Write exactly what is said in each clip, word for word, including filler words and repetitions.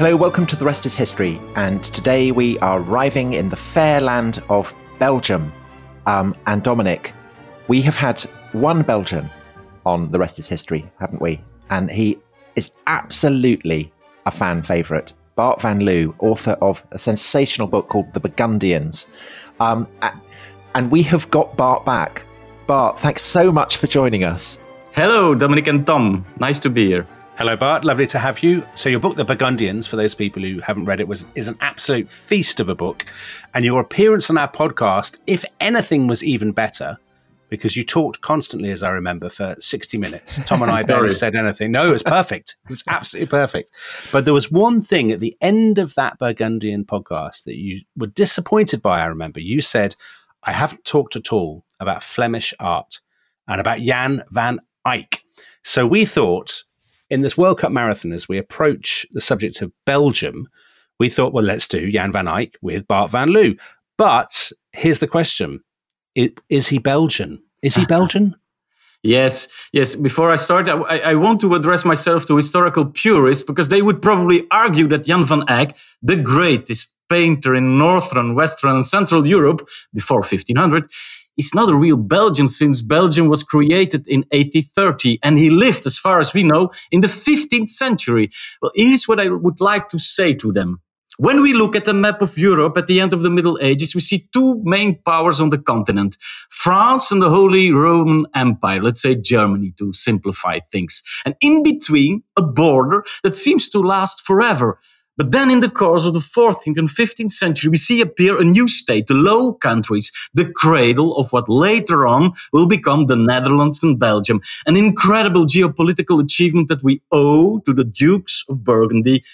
Hello, welcome to The Rest is History, and today we are arriving in the fair land of Belgium. Um, and Dominic, we have had one Belgian on The Rest is History, haven't we? And he is absolutely a fan favourite. Bart van Loo, author of a sensational book called The Burgundians. Um, and we have got Bart back. Bart, thanks so much for joining us. Hello, Dominic and Tom. Nice to be here. Hello, Bart. Lovely to have you. So your book, The Burgundians, for those people who haven't read it, was is an absolute feast of a book. And your appearance on our podcast, if anything, was even better because you talked constantly, as I remember, for sixty minutes. Tom and I barely said anything. No, it was perfect. It was absolutely perfect. But there was one thing at the end of that Burgundian podcast that you were disappointed by, I remember. You said, I haven't talked at all about Flemish art and about Jan van Eyck. So we thought, in this World Cup marathon, as we approach the subject of Belgium, we thought, well, let's do Jan van Eyck with Bart van Loo. But here's the question. It, is he Belgian? Is he Belgian? Yes, yes. Before I start, I, I want to address myself to historical purists because they would probably argue that Jan van Eyck, the greatest painter in Northern, Western and Central Europe before fifteen hundred, is not a real Belgian since Belgium was created in eighteen thirty and he lived, as far as we know, in the fifteenth century. Well, here's what I would like to say to them. When we look at the map of Europe at the end of the Middle Ages, we see two main powers on the continent, France and the Holy Roman Empire, let's say Germany to simplify things. And in between, a border that seems to last forever. But then in the course of the fourteenth and fifteenth century, we see appear a new state, the Low Countries, the cradle of what later on will become the Netherlands and Belgium. An incredible geopolitical achievement that we owe to the Dukes of Burgundy,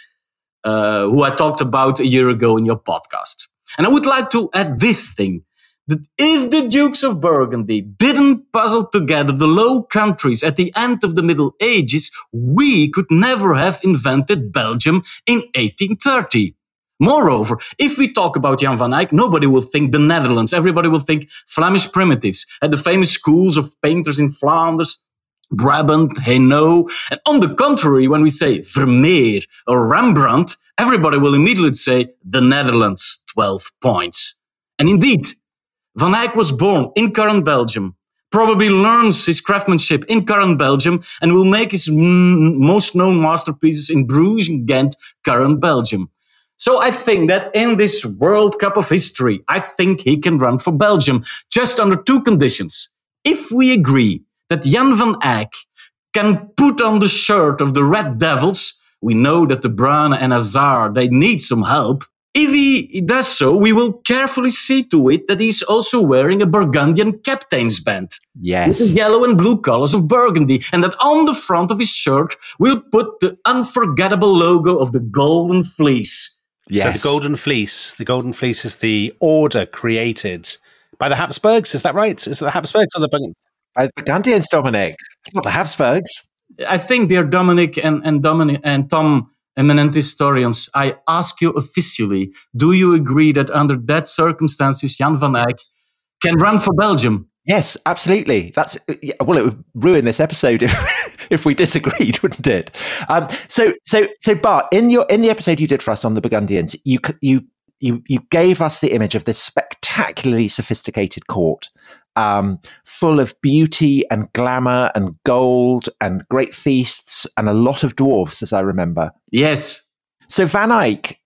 uh, who I talked about a year ago in your podcast. And I would like to add this thing, that if the Dukes of Burgundy didn't puzzle together the Low Countries at the end of the Middle Ages, we could never have invented Belgium in eighteen thirty. Moreover, if we talk about Jan van Eyck, nobody will think the Netherlands. Everybody will think Flemish primitives and the famous schools of painters in Flanders, Brabant, Hainaut. And on the contrary, when we say Vermeer or Rembrandt, everybody will immediately say the Netherlands, twelve points. And indeed, Van Eyck was born in current Belgium, probably learns his craftsmanship in current Belgium, and will make his m- most known masterpieces in Bruges and Ghent, current Belgium. So I think that in this World Cup of history, I think he can run for Belgium, just under two conditions. If we agree that Jan van Eyck can put on the shirt of the Red Devils, we know that De Bruyne and Hazard, they need some help. If he does so, we will carefully see to it that he's also wearing a Burgundian captain's band. Yes. With the yellow and blue colors of Burgundy. And that on the front of his shirt, we'll put the unforgettable logo of the Golden Fleece. Yes. So the Golden Fleece, the Golden Fleece is the order created by the Habsburgs. Is that right? Is it the Habsburgs or the Burgundians? By the Burgundians, Dominic. Not the Habsburgs. I think, dear Dominic and, and Dominic and Tom, eminent historians, I ask you officially, do you agree that under that circumstances, Jan van Eyck can run for Belgium? Yes, absolutely. That's well, it would ruin this episode if, if we disagreed, wouldn't it? Um, so, so, so, Bart, in your in the episode you did for us on the Burgundians, you you you you gave us the image of this spectacularly sophisticated court, um, full of beauty and glamour and gold and great feasts and a lot of dwarfs, as I remember. Yes. So Van Eyck,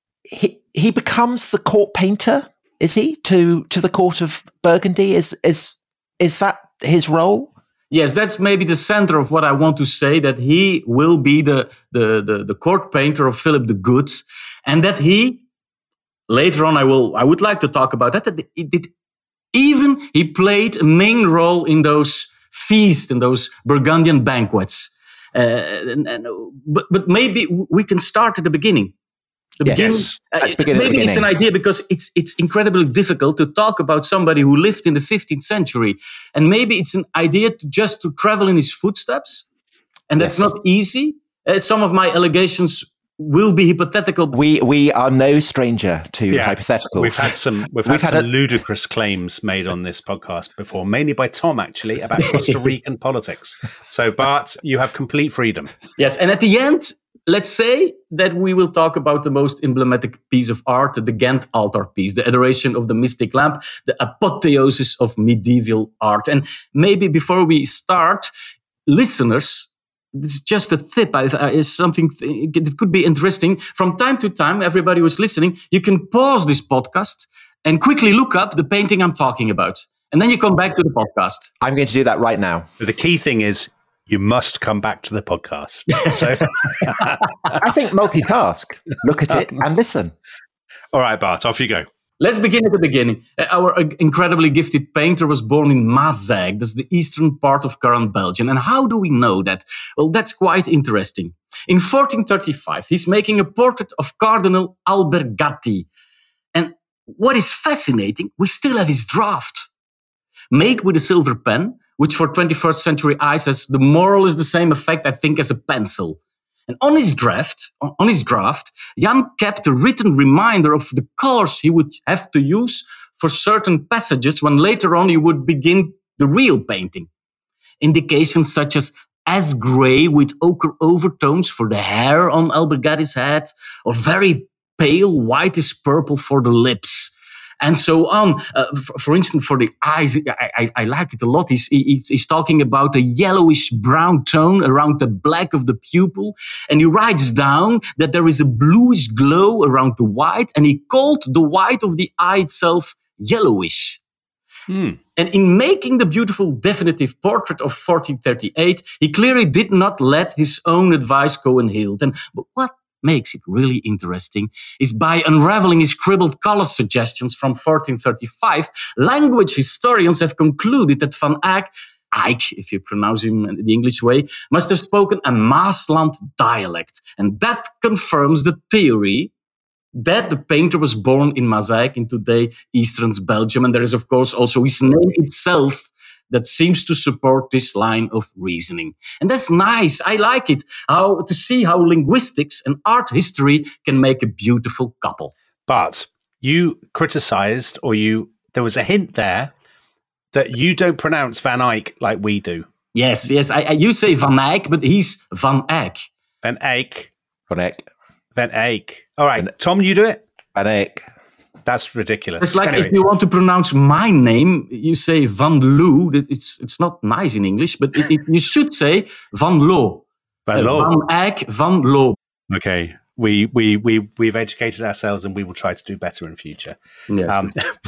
he he becomes the court painter, is he, to to the court of Burgundy? Is is is that his role? Yes, that's maybe the center of what I want to say, that he will be the the the, the court painter of Philip the Good, and that he later on I will I would like to talk about that. That it did even he played a main role in those feasts and those Burgundian banquets. Uh, and, and, but but maybe we can start at the beginning. The yes, beginning, let's begin uh, at the maybe beginning. It's an idea because it's it's incredibly difficult to talk about somebody who lived in the fifteenth century, and maybe it's an idea to just to travel in his footsteps, and that's yes. not easy. Uh, some of my allegations will be hypothetical. We we are no stranger to yeah, hypotheticals. We've had some we've, we've had, had some a- ludicrous claims made on this podcast before, mainly by Tom actually, about Costa Rican politics. So Bart, you have complete freedom. Yes, and at the end, let's say that we will talk about the most emblematic piece of art, the Ghent altarpiece, the adoration of the mystic lamp, the apotheosis of medieval art. And maybe before we start, listeners, this is just a tip. I, I, is something th- it could be interesting. From time to time, everybody who's listening, you can pause this podcast and quickly look up the painting I'm talking about. And then you come back to the podcast. I'm going to do that right now. The key thing is you must come back to the podcast. So I think multitask. Look at it and listen. All right, Bart, off you go. Let's begin at the beginning. Our incredibly gifted painter was born in Mazag. That's the eastern part of current Belgium. And how do we know that? Well, that's quite interesting. In fourteen thirty-five, he's making a portrait of Cardinal Albergati. And what is fascinating, we still have his draft. Made with a silver pen, which for twenty-first century eyes has the more or less the same effect, I think, as a pencil. And on his draft, on his draft, Jan kept a written reminder of the colors he would have to use for certain passages when later on he would begin the real painting. Indications such as as grey with ochre overtones for the hair on Albergati's head, or very pale whitish purple for the lips. And so on. Uh, for, for instance, for the eyes, I, I, I like it a lot. He's, he's, he's talking about a yellowish brown tone around the black of the pupil. And he writes down that there is a bluish glow around the white. And he called the white of the eye itself yellowish. Hmm. And in making the beautiful definitive portrait of fourteen thirty-eight, he clearly did not let his own advice go unheeded. And but what makes it really interesting is by unraveling his scribbled color suggestions from fourteen thirty-five, language historians have concluded that Van Eyck, Eyck, if you pronounce him in the English way, must have spoken a Maasland dialect. And that confirms the theory that the painter was born in Mazag in today Eastern Belgium. And there is, of course, also his name itself that seems to support this line of reasoning. And that's nice. I like it. How to see how linguistics and art history can make a beautiful couple. But you criticized, or you there was a hint there that you don't pronounce Van Eyck like we do. Yes, yes. I, I you say Van Eyck, but he's Van Eyck. Van Eyck. Van Eyck. Van Eyck. All right, Van, Tom, you do it? Van Eyck. That's ridiculous. It's like anyway. If you want to pronounce my name, you say Van Loo. It's it's not nice in English, but it, it, you should say Van Loo. Van Loo. Uh, Van Eyck, Van Loo. Okay, we we we we've educated ourselves, and we will try to do better in future. Yes. Um,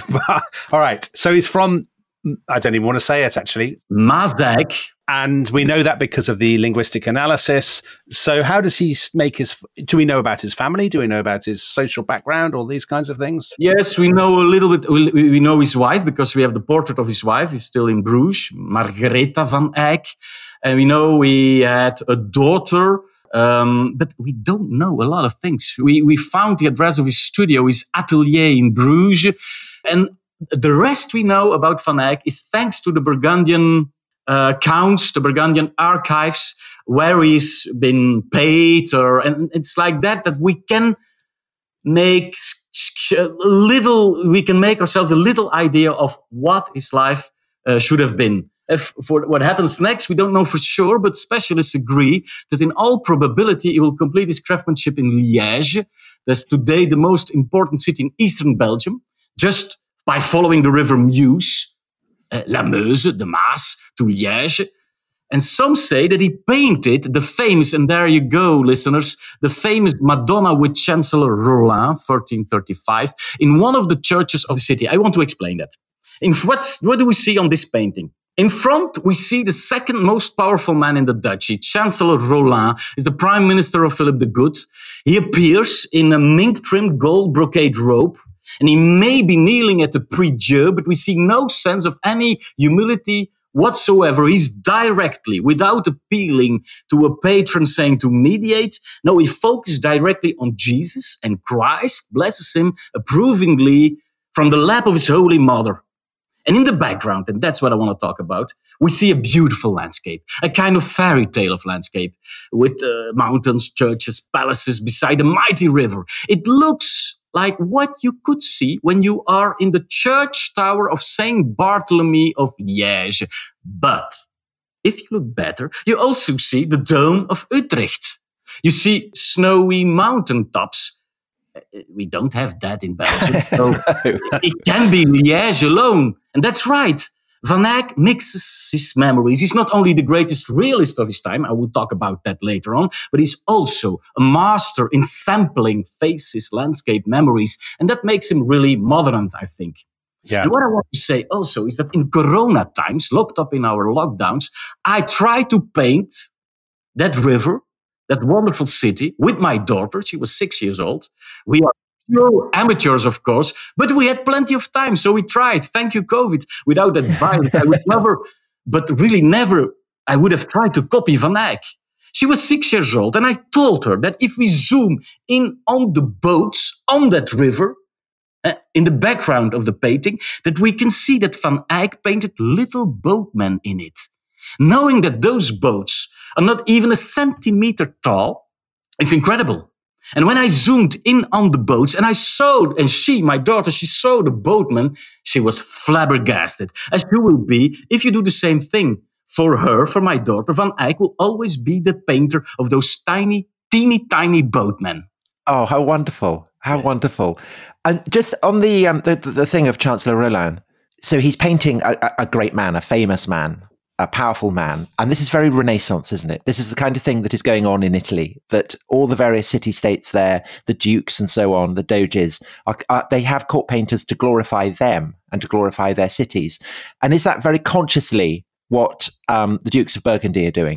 all right. So he's from. I don't even want to say it actually. Mazag. And we know that because of the linguistic analysis. So how does he make his, do we know about his family? Do we know about his social background, all these kinds of things? Yes, we know a little bit. We know his wife because we have the portrait of his wife. He's still in Bruges, Margaretha van Eyck. And we know he had a daughter, um, but we don't know a lot of things. We, we found the address of his studio, his atelier in Bruges. And the rest we know about Van Eyck is thanks to the Burgundian Uh, counts, the Burgundian archives, where he's been paid, or and it's like that that we can make a little, we can make ourselves a little idea of what his life uh, should have been. If for what happens next, we don't know for sure, but specialists agree that in all probability he will complete his craftsmanship in Liège. That's today the most important city in eastern Belgium, just by following the river Meuse, uh, La Meuse, the Maas, to Liège. And some say that he painted the famous, and there you go, listeners, the famous Madonna with Chancellor Rollin, fourteen thirty-five, in one of the churches of the city. I want to explain that. In what's, what do we see on this painting? In front, we see the second most powerful man in the duchy. Chancellor Rollin is the prime minister of Philip the Good. He appears in a mink-trimmed gold brocade robe, and he may be kneeling at the prie-dieu, but we see no sense of any humility whatsoever. He's directly, without appealing to a patron saying to mediate. No, he focuses directly on Jesus, and Christ blesses him approvingly from the lap of his holy mother. And in the background, and that's what I want to talk about, we see a beautiful landscape, a kind of fairy tale of landscape with uh, mountains, churches, palaces beside a mighty river. It looks like what you could see when you are in the church tower of Saint Bartholomew of Liège. But if you look better, you also see the Dome of Utrecht. You see snowy mountaintops. We don't have that in Belgium. So it can be Liège alone. And that's right. Van Eyck mixes his memories. He's not only the greatest realist of his time, I will talk about that later on, but he's also a master in sampling faces, landscape memories. And that makes him really modern, I think. Yeah. And what I want to say also is that in Corona times, locked up in our lockdowns, I try to paint that river, that wonderful city, with my daughter. She was six years old. We are pure amateurs, of course, but we had plenty of time, so we tried. Thank you, COVID. Without that violence, I would never, but really never, I would have tried to copy Van Eyck. She was six years old, and I told her that if we zoom in on the boats on that river, uh, in the background of the painting, that we can see that Van Eyck painted little boatmen in it. Knowing that those boats are not even a centimeter tall, it's incredible. And when I zoomed in on the boats and I saw, and she, my daughter, she saw the boatman, she was flabbergasted, as you will be if you do the same thing. For her, for my daughter, Van Eyck will always be the painter of those tiny, teeny, tiny boatmen. Oh, how wonderful. How yes. wonderful. And just on the, um, the, the thing of Chancellor Rollin, so he's painting a, a great man, a famous man, a powerful man. And this is very Renaissance, isn't it? This is the kind of thing that is going on in Italy, that all the various city-states there, the dukes and so on, the doges, are, are, they have court painters to glorify them and to glorify their cities. And is that very consciously what um, the Dukes of Burgundy are doing?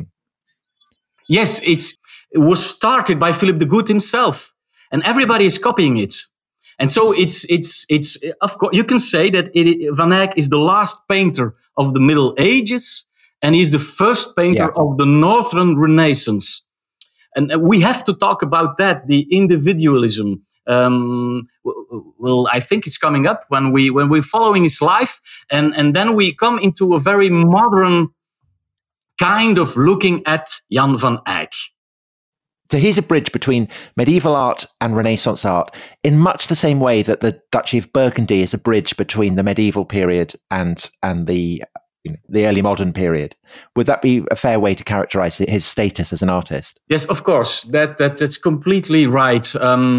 Yes, it's, it was started by Philip the Good himself, and everybody is copying it. And so it's, it's, it's, of course, you can say that it, Van Eyck is the last painter of the Middle Ages, and he's the first painter yeah. of the Northern Renaissance. And we have to talk about that, the individualism. Um, well, I think it's coming up when we when we're following his life, and, and then we come into a very modern kind of looking at Jan van Eyck. So he's a bridge between medieval art and Renaissance art, in much the same way that the Duchy of Burgundy is a bridge between the medieval period and and the you know, the early modern period. Would that be a fair way to characterize his status as an artist? Yes, of course. That, that that's completely right.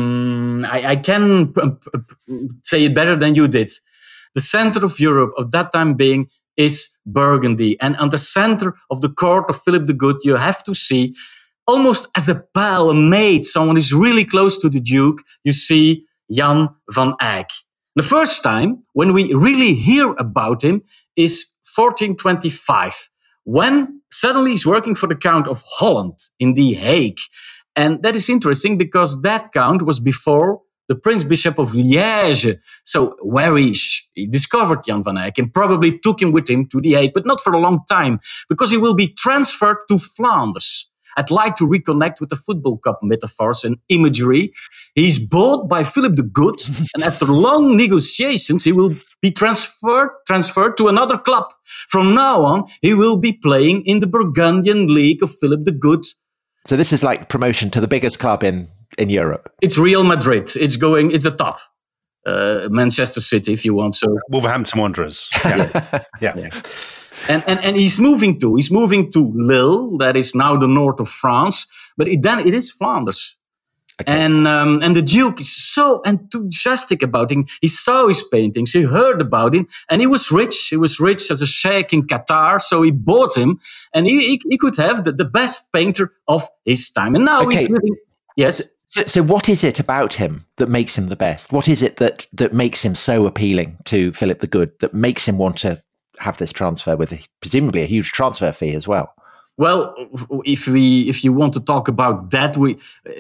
Um, I, I can p- p- say it better than you did. The center of Europe of that time being is Burgundy, and on the center of the court of Philip the Good, you have to see, almost as a pal, a mate, someone is really close to the Duke, you see Jan van Eyck. The first time when we really hear about him is fourteen twenty-five, when suddenly he's working for the Count of Holland in The Hague. And that is interesting because that count was before the Prince Bishop of Liège. So where he, he discovered Jan van Eyck and probably took him with him to The Hague, but not for a long time, because he will be transferred to Flanders. I'd like to reconnect with the football cup metaphors and imagery. He's bought by Philip the Good, and after long negotiations, he will be transferred transferred to another club. From now on, he will be playing in the Burgundian League of Philip the Good. So this is like promotion to the biggest club in, in Europe. It's Real Madrid. It's going. It's a top. Uh, Manchester City, if you want. So Wolverhampton Wanderers. Yeah. yeah. yeah. And, and and he's moving to he's moving to Lille, that is now the north of France, but it, then it is Flanders. Okay. And um, and the Duke is so enthusiastic about him. He saw his paintings, he heard about him, and he was rich. He was rich as a sheikh in Qatar, so he bought him, and he he, he could have the, the best painter of his time. And now okay. he's living. Yes. So, so what is it about him that makes him the best? What is it that that makes him so appealing to Philip the Good, that makes him want to have this transfer with a, presumably a huge transfer fee as well? Well, if we if you want to talk about that, we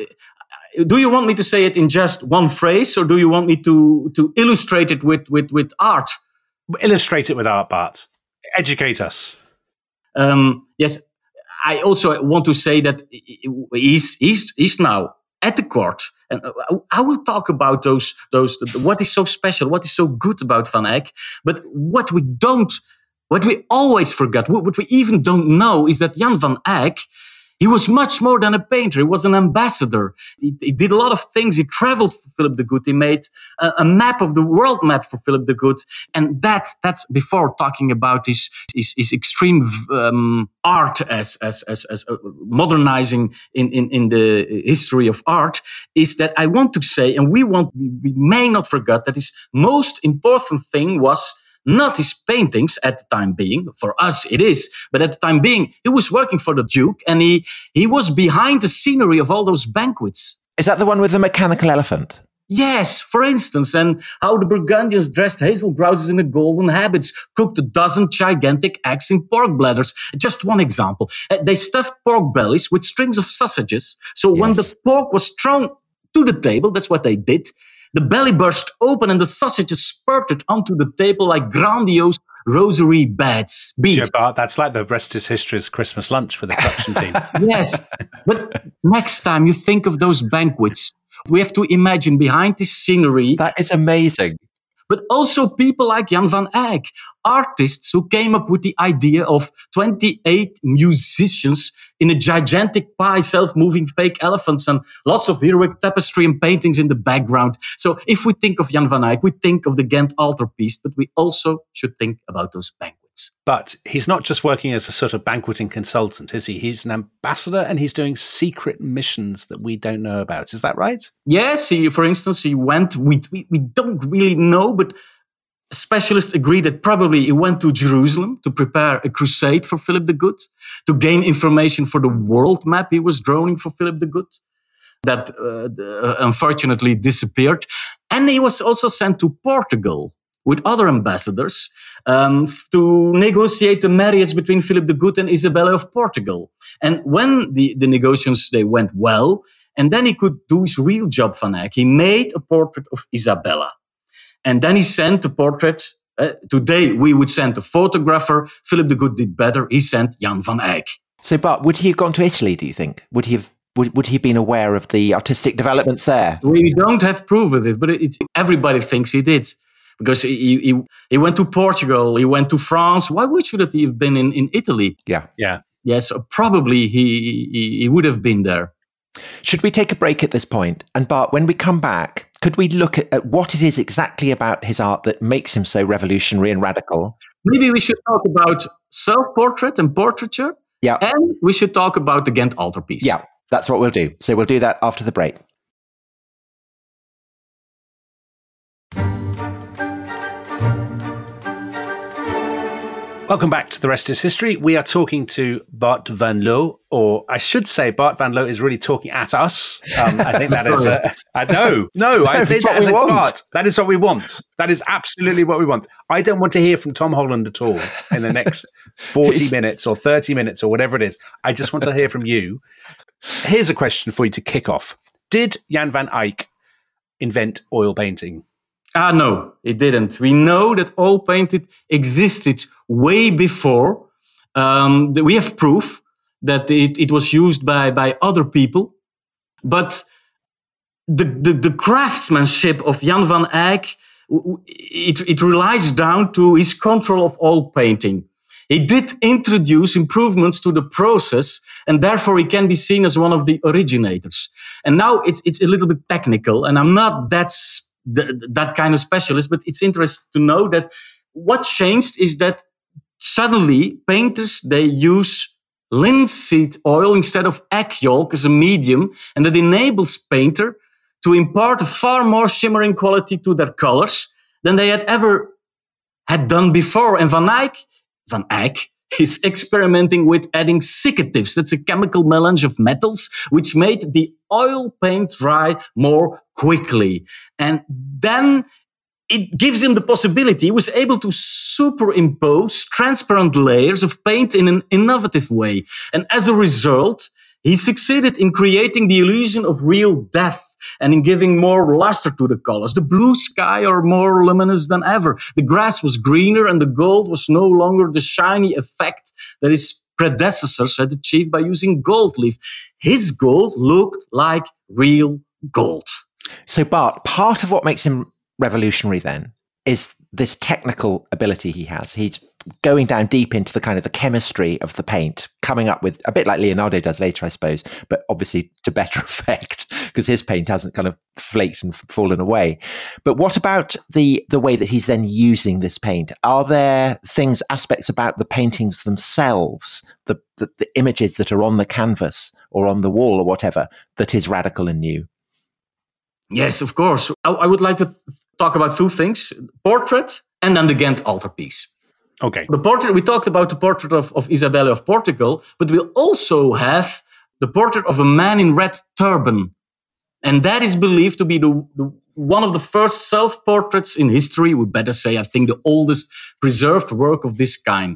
uh, do you want me to say it in just one phrase, or do you want me to to illustrate it with with with art? Illustrate it with art, Bart. Educate us. Um, yes, I also want to say that he's he's he's now at the court, and I will talk about those those what is so special, what is so good about Van Eyck. But what we don't, what we always forget, what we even don't know, is that Jan van Eyck, He was much more than a painter. He was an ambassador. He, he did a lot of things. He traveled for Philip the Good. He made a, a map of the world map for Philip the Good. And that that's before talking about his, his, his extreme um, art as, as, as, as uh, modernizing in, in, in the history of art, is that I want to say, and we want, we, we may not forget that his most important thing was not his paintings at the time being. For us, it is. But at the time being, he was working for the Duke, and he, he was behind the scenery of all those banquets. Is that the one with the mechanical elephant? Yes, for instance, and how the Burgundians dressed hazel grouses in the golden habits, cooked a dozen gigantic eggs in pork bladders. Just one example. Uh, they stuffed pork bellies with strings of sausages. So yes. when the pork was thrown to the table, that's what they did, the belly burst open and the sausages spurted onto the table like grandiose rosary beds. Beads. Bart, that's like the rest is history's Christmas lunch with the production team. Yes, but next time you think of those banquets, we have to imagine behind this scenery. That is amazing. But also people like Jan van Eyck, artists who came up with the idea of twenty-eight musicians in a gigantic pie, self-moving fake elephants, and lots of heroic tapestry and paintings in the background. So if we think of Jan van Eyck, we think of the Ghent altarpiece, but we also should think about those banquets. But he's not just working as a sort of banqueting consultant, is he? He's an ambassador and he's doing secret missions that we don't know about. Is that right? Yes. He, for instance, he went, we, we, we don't really know, but specialists agree that probably he went to Jerusalem to prepare a crusade for Philip the Good, to gain information for the world map he was drawing for Philip the Good, that uh, unfortunately disappeared. And he was also sent to Portugal with other ambassadors um, to negotiate the marriage between Philip the Good and Isabella of Portugal. And when the, the negotiations, they went well, and then he could do his real job, Van Eyck. He made a portrait of Isabella. And then he sent the portrait. Uh, today, we would send a photographer. Philip the Good did better. He sent Jan van Eyck. So, Bart, would he have gone to Italy, do you think? Would he have would, would he have been aware of the artistic developments there? We don't have proof of it, but it's, everybody thinks he did. Because he, he he went to Portugal, he went to France. Why would should he have been in, in Italy? Yeah. Yeah. Yes, probably he, he he would have been there. Should we take a break at this point? And Bart, when we come back, could we look at, at what it is exactly about his art that makes him so revolutionary and radical? Maybe we should talk about self-portrait and portraiture. Yeah. And we should talk about the Ghent altarpiece. Yeah, that's what we'll do. So we'll do that after the break. Welcome back to The Rest is History. We are talking to Bart van Loo, or I should say Bart van Loo is really talking at us. Um, I think that is... Uh, uh, no, no, I say that as a Bart. That is what we want. That is absolutely what we want. I don't want to hear from Tom Holland at all in the next forty minutes or thirty minutes or whatever it is. I just want to hear from you. Here's a question for you to kick off. Did Jan van Eyck invent oil painting? Ah, no, it didn't. We know that oil painting existed way before. Um, we have proof that it, it was used by, by other people. But the, the, the craftsmanship of Jan van Eyck, it, it relies down to his control of oil painting. He did introduce improvements to the process, and therefore he can be seen as one of the originators. And now it's it's a little bit technical, and I'm not that The, that kind of specialist, but it's interesting to know that what changed is that suddenly painters, they use linseed oil instead of egg yolk as a medium, and that enables painter to impart a far more shimmering quality to their colors than they had ever had done before. And Van Eyck, Van Eyck is experimenting with adding secatives. That's a chemical melange of metals, which made the oil paint dry more quickly. And then it gives him the possibility. He was able to superimpose transparent layers of paint in an innovative way. And as a result, he succeeded in creating the illusion of real depth and in giving more luster to the colors. The blue sky are more luminous than ever. The grass was greener and the gold was no longer the shiny effect that his predecessors had achieved by using gold leaf. His gold looked like real gold. So, Bart, part of what makes him revolutionary then is this technical ability he has. He's going down deep into the kind of the chemistry of the paint, coming up with a bit like Leonardo does later, I suppose, but obviously to better effect because his paint hasn't kind of flaked and fallen away. But what about the the way that he's then using this paint? Are there things, aspects about the paintings themselves, the, the, the images that are on the canvas or on the wall or whatever, that is radical and new? Yes, of course. I, I would like to th- talk about two things, portrait and then the Ghent altarpiece. Okay. The portrait, we talked about the portrait of, of Isabella of Portugal, but we'll also have the portrait of a man in red turban. And that is believed to be the, the one of the first self-portraits in history. We better say, I think, the oldest preserved work of this kind.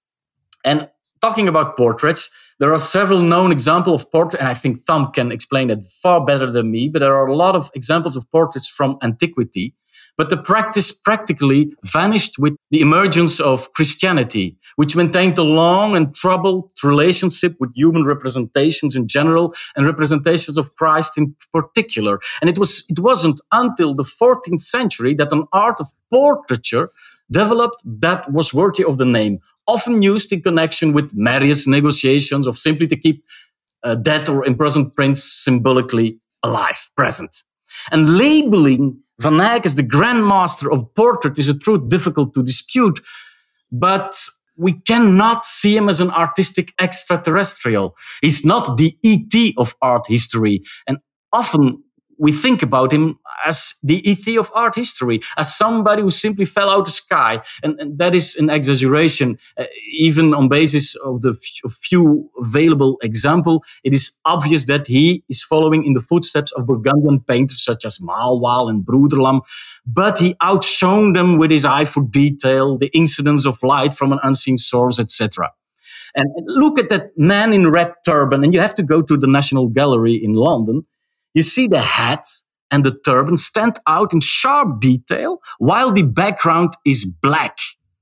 And talking about portraits, there are several known examples of portraits, and I think Tom can explain that far better than me, but there are a lot of examples of portraits from antiquity. But the practice practically vanished with the emergence of Christianity, which maintained a long and troubled relationship with human representations in general and representations of Christ in particular. And it was, it wasn't until the fourteenth century that an art of portraiture developed that was worthy of the name, often used in connection with marriage negotiations or simply to keep uh, dead or imprisoned prints symbolically alive, present. And labeling Van Eyck as the grandmaster of portrait is a truth difficult to dispute, but we cannot see him as an artistic extraterrestrial. He's not the E T of art history, and often we think about him as the E T of art history, as somebody who simply fell out of the sky. And, and that is an exaggeration. Uh, even on basis of the f- few available examples, it is obvious that he is following in the footsteps of Burgundian painters such as Maalwaal and Broederlam, but he outshone them with his eye for detail, the incidence of light from an unseen source, et cetera. And look at that man in red turban, and you have to go to the National Gallery in London. You see the hat and the turban stand out in sharp detail, while the background is black,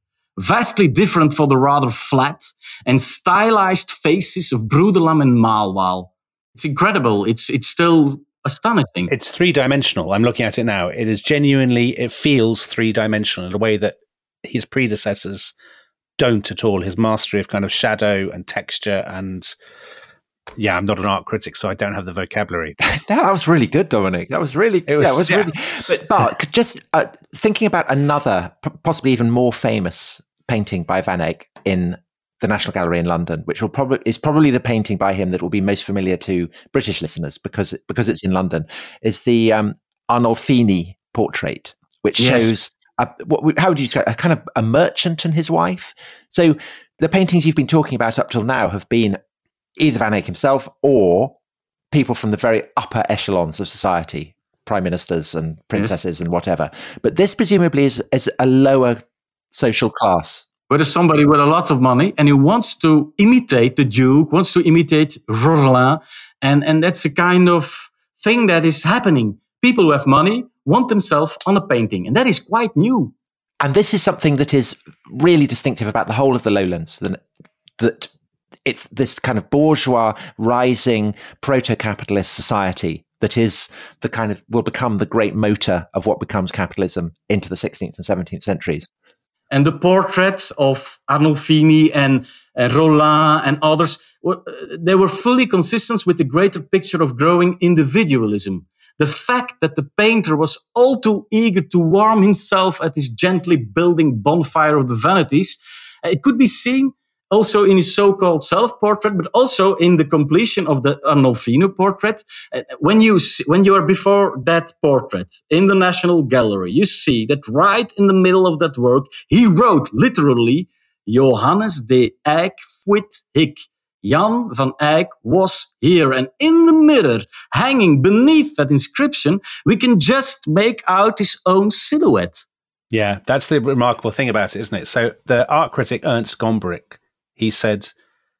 vastly different from the rather flat and stylized faces of Broederlam and Maalwaal. It's incredible. It's it's still astonishing. It's three-dimensional. I'm looking at it now. It is genuinely, it feels three-dimensional in a way that his predecessors don't at all. His mastery of kind of shadow and texture and... Yeah, I'm not an art critic, so I don't have the vocabulary. That was really good, Dominic. That was really, it was, yeah, it was yeah. really. But, but just uh, thinking about another, possibly even more famous painting by Van Eyck in the National Gallery in London, which will probably is probably the painting by him that will be most familiar to British listeners because because it's in London, is the um, Arnolfini portrait, which yes. shows a, what, how would you describe a kind of a merchant and his wife. So the paintings you've been talking about up till now have been either Van Eyck himself or people from the very upper echelons of society, prime ministers and princesses yes. and whatever. But this presumably is, is a lower social class. Where there's somebody with a lot of money and he wants to imitate the Duke, wants to imitate Rodelin. And, and that's a kind of thing that is happening. People who have money want themselves on a painting. And that is quite new. And this is something that is really distinctive about the whole of the lowlands, that, that it's this kind of bourgeois, rising, proto-capitalist society that is the kind of, will become the great motor of what becomes capitalism into the sixteenth and seventeenth centuries. And the portraits of Arnolfini and, and Rollin and others, they were fully consistent with the greater picture of growing individualism. The fact that the painter was all too eager to warm himself at this gently building bonfire of the vanities, it could be seen also in his so-called self-portrait, but also in the completion of the Arnolfini portrait. When you see, when you are before that portrait in the National Gallery, you see that right in the middle of that work, he wrote literally, Johannes de Eyck fuit hic. Jan van Eyck was here. And in the mirror, hanging beneath that inscription, we can just make out his own silhouette. Yeah, that's the remarkable thing about it, isn't it? So the art critic Ernst Gombrich, he said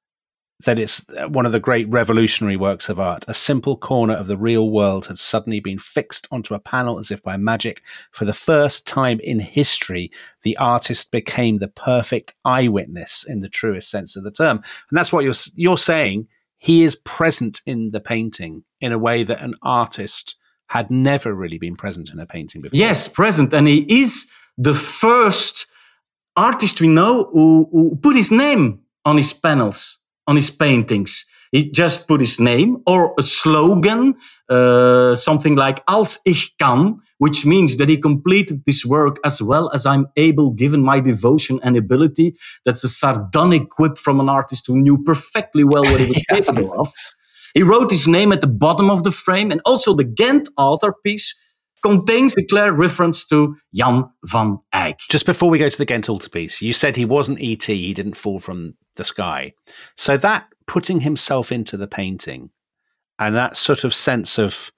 that it's one of the great revolutionary works of art. A simple corner of the real world had suddenly been fixed onto a panel as if by magic. For the first time in history, the artist became the perfect eyewitness in the truest sense of the term. And that's what you're you're saying. He is present in the painting in a way that an artist had never really been present in a painting before. Yes, present. And he is the first artist we know who, who put his name on his panels, on his paintings. He just put his name or a slogan, uh, something like "Als ich kann," which means that he completed this work as well as I'm able, given my devotion and ability. That's a sardonic quip from an artist who knew perfectly well what he was yeah. capable of. He wrote his name at the bottom of the frame, and also the Ghent altarpiece contains a clear reference to Jan van Eyck. Just before we go to the Ghent altarpiece, you said he wasn't E T, he didn't fall from the sky. So that putting himself into the painting and that sort of sense of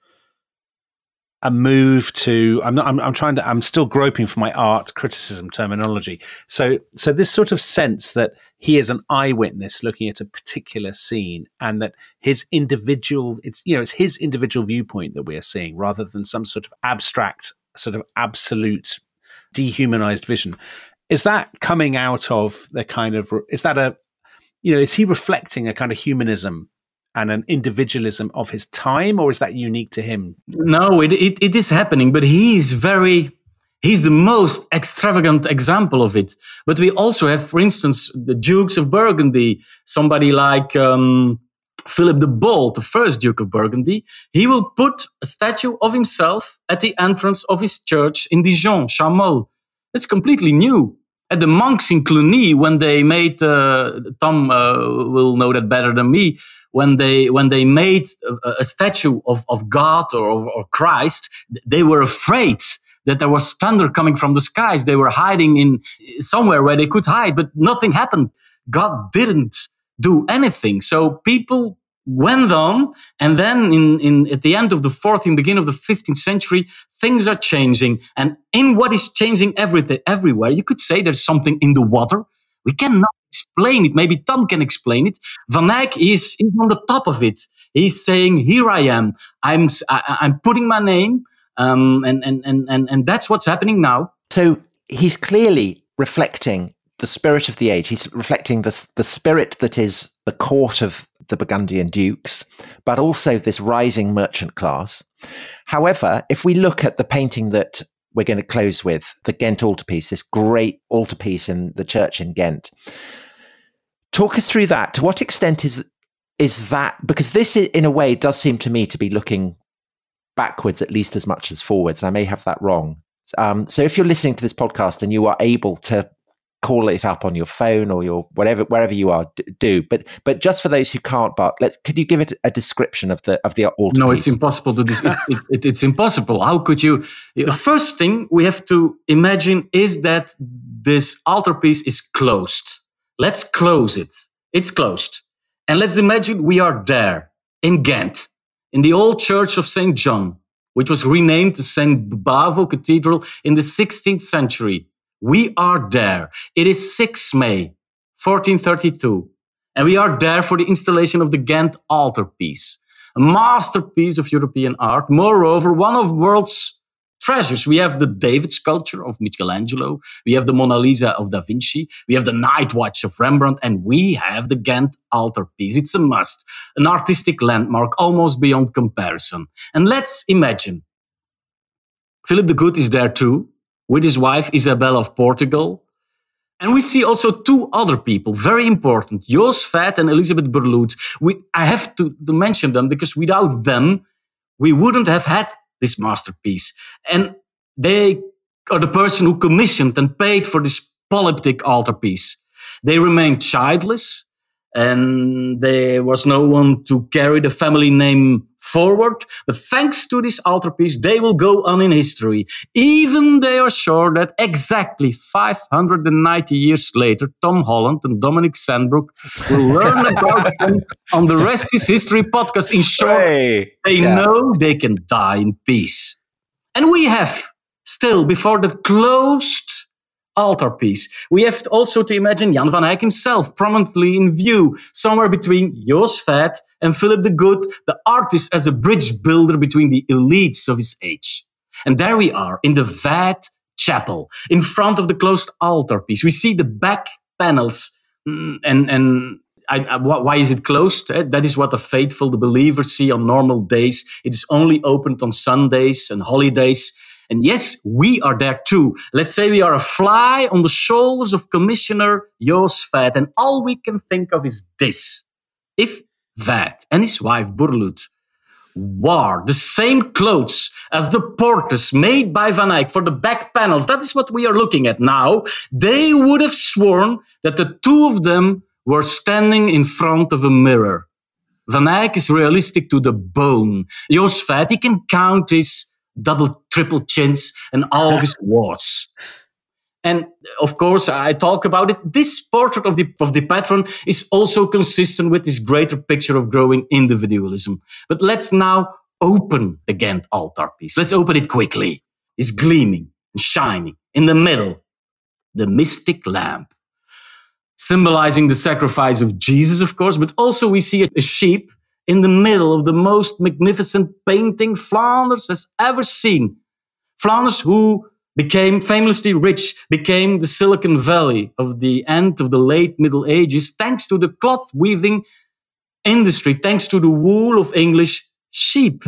a move to, I'm not, I'm, I'm trying to, I'm still groping for my art criticism terminology. So, so this sort of sense that he is an eyewitness looking at a particular scene and that his individual, it's, you know, it's his individual viewpoint that we are seeing rather than some sort of abstract, sort of absolute dehumanized vision. Is that coming out of the kind of, is that a, you know, is he reflecting a kind of humanism and an individualism of his time, or is that unique to him? No, it, it, it is happening, but he's very, he's the most extravagant example of it. But we also have, for instance, the Dukes of Burgundy, somebody like um, Philip the Bold, the first Duke of Burgundy. He will put a statue of himself at the entrance of his church in Dijon, Chaumont. It's completely new. At the monks in Cluny, when they made, uh, Tom uh, will know that better than me, when they when they made a, a statue of, of God or, or Christ, they were afraid that there was thunder coming from the skies. They were hiding in somewhere where they could hide, but nothing happened. God didn't do anything. So people went on, and then in, in at the end of the fourth, in the beginning of the fifteenth century, things are changing. And in what is changing everything, everywhere, you could say there's something in the water. We cannot explain it. Maybe Tom can explain it. Van Eyck is, is on the top of it. He's saying, "Here I am. I'm I, I'm putting my name," um, and, and and and and that's what's happening now. So he's clearly reflecting the spirit of the age. He's reflecting the the spirit that is the court of the Burgundian dukes, but also this rising merchant class. However, if we look at the painting that we're going to close with, the Ghent altarpiece, this great altarpiece in the church in Ghent, talk us through that. To what extent is is that, because this in a way does seem to me to be looking backwards at least as much as forwards. I may have that wrong. Um, so if you're listening to this podcast and you are able to call it up on your phone or your whatever, wherever you are, do. But but just for those who can't, Bart, let's could you give it a description of the of the altarpiece? No, it's impossible to. Dis- it, it, it, it's impossible. How could you? The first thing we have to imagine is that this altarpiece is closed. Let's close it. It's closed, and let's imagine we are there in Ghent, in the old church of Saint John, which was renamed to Saint Bavo Cathedral in the sixteenth century. We are there. It is sixth of May, fourteen thirty-two. And we are there for the installation of the Ghent altarpiece, a masterpiece of European art. Moreover, one of the world's treasures. We have the David sculpture of Michelangelo. We have the Mona Lisa of Da Vinci. We have the Night Watch of Rembrandt. And we have the Ghent altarpiece. It's a must, an artistic landmark almost beyond comparison. And let's imagine Philip the Good is there too, with his wife, Isabella of Portugal. And we see also two other people, very important, Jos Vet and Elisabeth Berlut. We, I have to, to mention them because without them, we wouldn't have had this masterpiece. And they are the person who commissioned and paid for this polyptych altarpiece. They remained childless, and there was no one to carry the family name forward. But thanks to this altarpiece, they will go on in history. Even they are sure that exactly five hundred ninety years later, Tom Holland and Dominic Sandbrook will learn about them on the Rest is History podcast. In short, hey, they yeah. know they can die in peace. And we have still, before the closed altarpiece, we have also to imagine Jan van Eyck himself prominently in view, somewhere between Jos Vet and Philip the Good, the artist as a bridge builder between the elites of his age. And there we are in the Vet Chapel, in front of the closed altarpiece. We see the back panels, and and I, I, why is it closed? That is what the faithful, the believers see on normal days. It is only opened on Sundays and holidays. And yes, we are there too. Let's say we are a fly on the shoulders of Commissioner Jos Veit, and all we can think of is this. If Veit and his wife Borreloot wore the same clothes as the porters made by Van Eyck for the back panels, that is what we are looking at now, they would have sworn that the two of them were standing in front of a mirror. Van Eyck is realistic to the bone. Jos Veit, he can count his double, triple chins and all of his warts. And of course, I talk about it. This portrait of the of the patron is also consistent with this greater picture of growing individualism. But let's now open the Ghent altarpiece. Let's open it quickly. It's gleaming and shining. In the middle, the mystic lamp, symbolizing the sacrifice of Jesus, of course, but also we see a sheep in the middle of the most magnificent painting Flanders has ever seen. Flanders, who became famously rich, became the Silicon Valley of the end of the late Middle Ages, thanks to the cloth weaving industry, thanks to the wool of English sheep.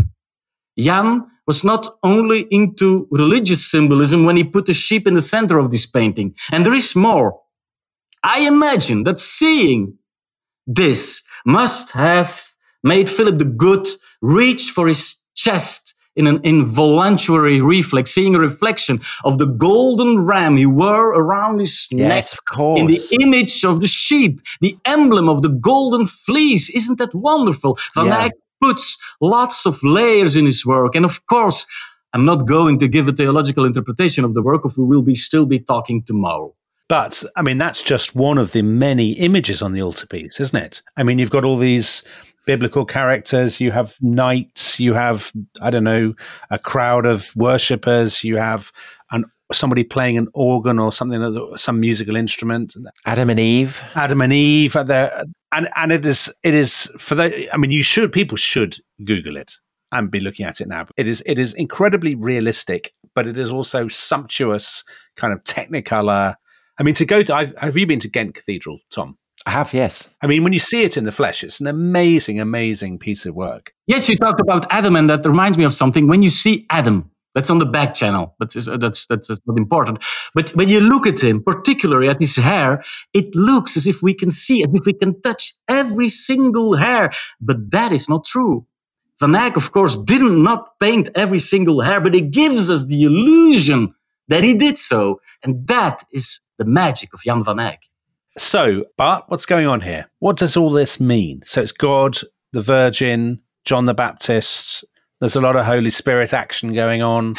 Jan was not only into religious symbolism when he put the sheep in the center of this painting. And there is more. I imagine that seeing this must have made Philip the Good reach for his chest in an involuntary reflex, seeing a reflection of the golden ram he wore around his yes, neck, of course, in the image of the sheep, the emblem of the golden fleece. Isn't that wonderful? Van yeah. Eyck puts lots of layers in his work. And of course, I'm not going to give a theological interpretation of the work, of we will be still be talking tomorrow. But, I mean, that's just one of the many images on the altarpiece, isn't it? I mean, you've got all these biblical characters, you have knights, you have, I don't know, a crowd of worshippers, you have an, somebody playing an organ or something, some musical instrument. Adam and Eve. Adam and Eve. Are there, and, and it is, it is for the, I mean, you should, people should Google it and be looking at it now. It is, it is incredibly realistic, but it is also sumptuous, kind of technicolor. I mean, to go to, I've, have you been to Ghent Cathedral, Tom? I have, yes. I mean, when you see it in the flesh, it's an amazing, amazing piece of work. Yes, you talked about Adam, and that reminds me of something. When you see Adam, that's on the back channel, but that's, that's that's not important. But when you look at him, particularly at his hair, it looks as if we can see, as if we can touch every single hair. But that is not true. Van Eyck, of course, did not paint every single hair, but he gives us the illusion that he did so. And that is the magic of Jan van Eyck. So, Bart, what's going on here? What does all this mean? So it's God, the Virgin, John the Baptist. There's a lot of Holy Spirit action going on.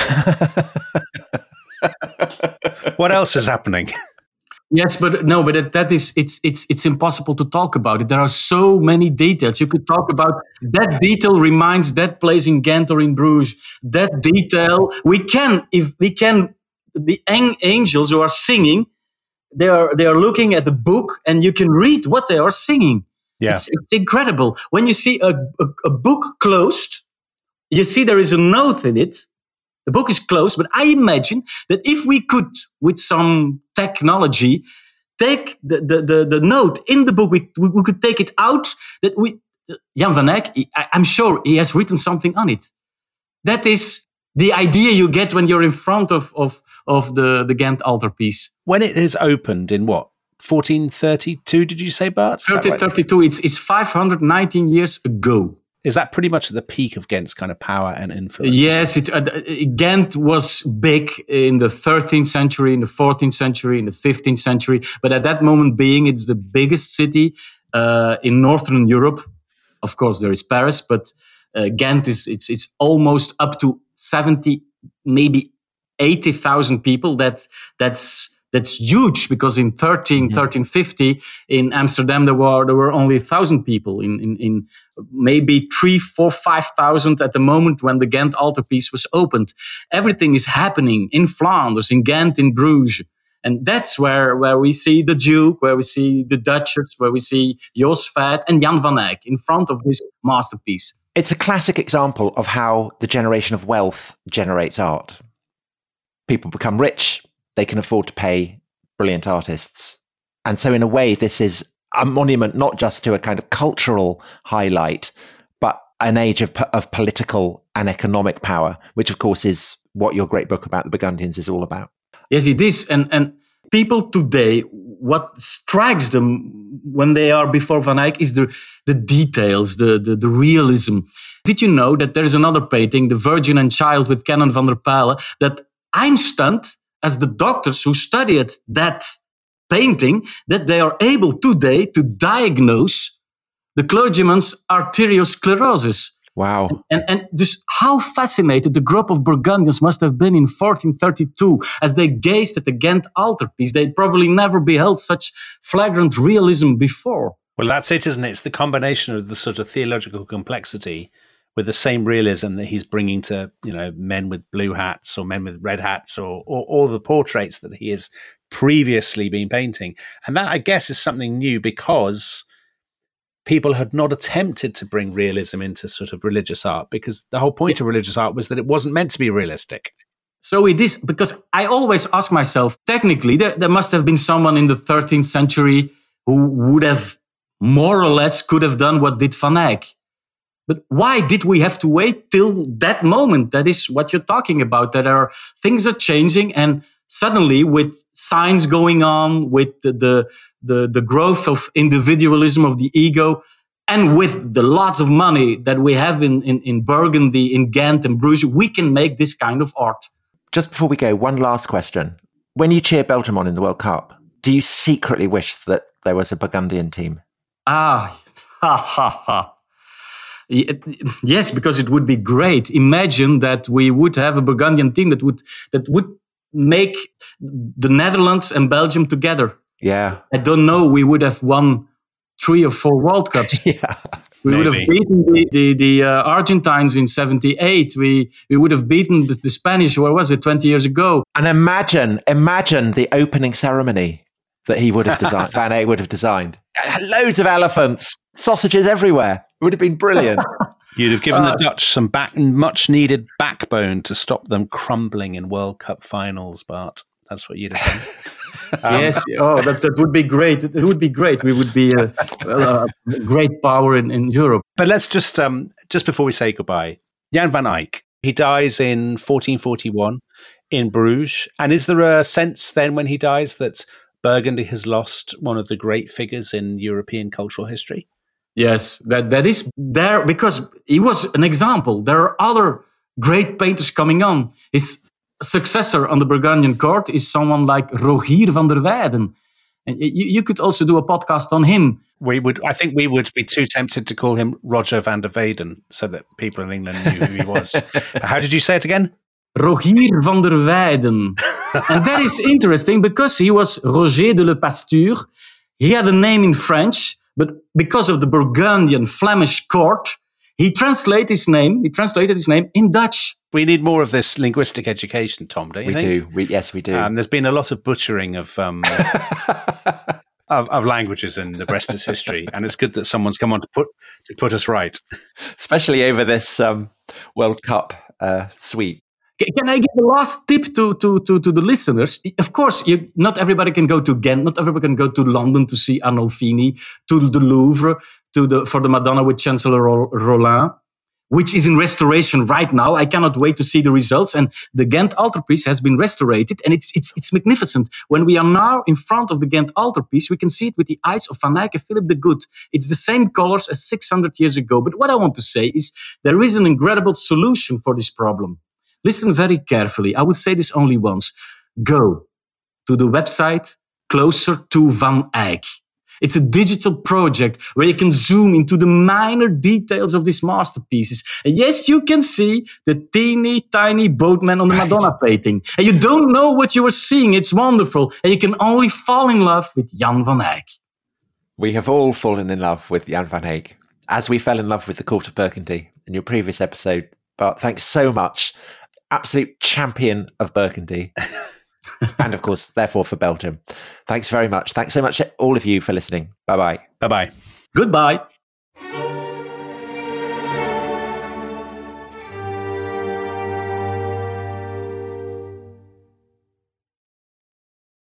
What else is happening? Yes, but no, but that is it's it's it's impossible to talk about it. There are so many details. You could talk about that detail reminds that place in Ghent or in Bruges. That detail we can if we can the angels who are singing. They are they are looking at the book, and you can read what they are singing. Yeah. It's, it's incredible. When you see a, a, a book closed, you see there is a note in it. The book is closed, but I imagine that if we could, with some technology, take the, the, the, the note in the book, we, we could take it out, that we Jan van Eyck, I, I'm sure he has written something on it. That is the idea you get when you're in front of, of, of the, the Ghent altarpiece. When it is opened in what, fourteen thirty-two, did you say, Bart? thirteen thirty-two, right? it's, it's five hundred nineteen years ago. Is that pretty much at the peak of Ghent's kind of power and influence? Yes, it, uh, Ghent was big in the thirteenth century, in the fourteenth century, in the fifteenth century. But at that moment being, it's the biggest city uh, in Northern Europe. Of course, there is Paris, but uh, Ghent is it's it's almost up to seventy, maybe eighty thousand people. That that's that's huge, because in thirteen, mm-hmm. thirteen fifty in Amsterdam there were there were only a thousand people. In in in maybe three, four, five thousand at the moment when the Ghent altarpiece was opened. Everything is happening in Flanders, in Ghent, in Bruges. And that's where, where we see the Duke, where we see the Duchess, where we see Jos Veit and Jan van Eyck in front of this masterpiece. It's a classic example of how the generation of wealth generates art. People become rich, they can afford to pay brilliant artists. And so in a way, this is a monument not just to a kind of cultural highlight, but an age of, of political and economic power, which of course is what your great book about the Burgundians is all about. Yes, it is. And and people today, what strikes them when they are before Van Eyck is the, the details, the, the, the realism. Did you know that there's another painting, The Virgin and Child with Canon van der Pijlen, that I'm stunned as the doctors who studied that painting, that they are able today to diagnose the clergyman's arteriosclerosis. Wow. And, and, and just how fascinated the group of Burgundians must have been in fourteen thirty-two as they gazed at the Ghent altarpiece. They'd probably never beheld such flagrant realism before. Well, that's it, isn't it? It's the combination of the sort of theological complexity with the same realism that he's bringing to, you know, men with blue hats or men with red hats or, or, or the portraits that he has previously been painting. And that, I guess, is something new because people had not attempted to bring realism into sort of religious art, because the whole point of religious art was that it wasn't meant to be realistic. So it is, because I always ask myself, technically, there, there must have been someone in the thirteenth century who would have more or less could have done what did Van Eyck. But why did we have to wait till that moment? That is what you're talking about, that our things are changing, and suddenly with science going on, with the, the, the, the growth of individualism, of the ego, and with the lots of money that we have in, in, in Burgundy, in Ghent and Bruges, we can make this kind of art. Just before we go, one last question. When you cheer Belgium on in the World Cup, do you secretly wish that there was a Burgundian team? Ah, ha, ha, ha. Yes, because it would be great. Imagine that we would have a Burgundian team that would that would make the Netherlands and Belgium together. Yeah. I don't know, we would have won three or four World Cups. Yeah. We Maybe. would have beaten the, the, the uh, Argentines in seventy-eight. We we would have beaten the, the Spanish, what was it, twenty years ago. And imagine, imagine the opening ceremony that he would have designed, Van Eyck would have designed. Loads of elephants, sausages everywhere. It would have been brilliant. You'd have given Uh, the Dutch some back, much needed backbone to stop them crumbling in World Cup finals, Bart. That's what you'd have done. Um, Yes, oh, that, that would be great. It would be great. We would be a, a great power in, in Europe. But let's just, um, just before we say goodbye, Jan van Eyck, he dies in fourteen forty-one in Bruges. And is there a sense then when he dies that Burgundy has lost one of the great figures in European cultural history? Yes, that, that is there because he was an example. There are other great painters coming on. His successor on the Burgundian court is someone like Rogier van der Weyden. And you, you could also do a podcast on him. We would, I think we would be too tempted to call him Roger van der Weyden so that people in England knew who he was. How did you say it again? Rogier van der Weyden. And that is interesting because he was Roger de Le Pasteur. He had a name in French, but because of the Burgundian Flemish court, he translated his name, he translated his name in Dutch. We need more of this linguistic education, Tom, don't you We think? do. We, yes, we do. Um, there's been a lot of butchering of, um, of of languages in the rest is history, and it's good that someone's come on to put to put us right. Especially over this um, World Cup uh, sweep. Can I give a last tip to, to, to, to the listeners? Of course, you, not everybody can go to Ghent, not everybody can go to London to see Arnolfini, to the Louvre, to the for the Madonna with Chancellor Rollin, which is in restoration right now. I cannot wait to see the results. And the Ghent altarpiece has been restored, and it's it's it's magnificent. When we are now in front of the Ghent altarpiece, we can see it with the eyes of Van Eyck and Philip the Good. It's the same colors as six hundred years ago. But what I want to say is there is an incredible solution for this problem. Listen very carefully. I will say this only once. Go to the website Closer to Van Eyck. It's a digital project where you can zoom into the minor details of these masterpieces. And yes, you can see the teeny tiny boatman on the Madonna painting. And you don't know what you are seeing. It's wonderful. And you can only fall in love with Jan van Eyck. We have all fallen in love with Jan van Eyck, as we fell in love with the court of Burgundy in your previous episode. But thanks so much. Absolute champion of Burgundy. And of course, therefore, for Belgium. Thanks very much. Thanks so much, all of you, for listening. Bye-bye. Bye-bye. Goodbye.